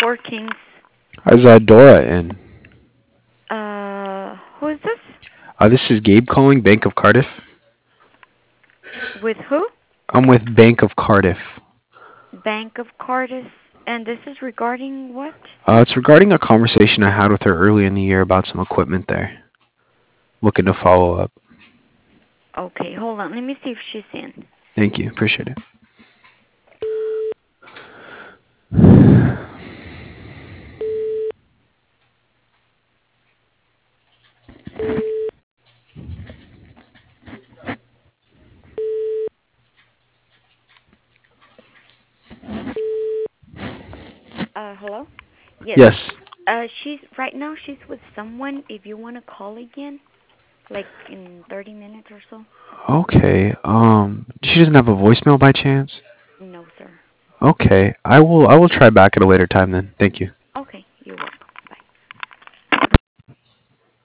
Four Kings. Is Dora in? Who is this? This is Gabe calling, Bank of Cardiff. With who? I'm with Bank of Cardiff. Bank of Cardiff. And this is regarding what? It's regarding a conversation I had with her early in the year about some equipment there. Looking to follow up. Okay, hold on. Let me see if she's in. Thank you. Appreciate it. Hello? Yes. Yes. She's right now. She's with someone. If you want to call again, like in 30 minutes or so. Okay. She doesn't have a voicemail by chance? No, sir. Okay. I will try back at a later time then. Thank you.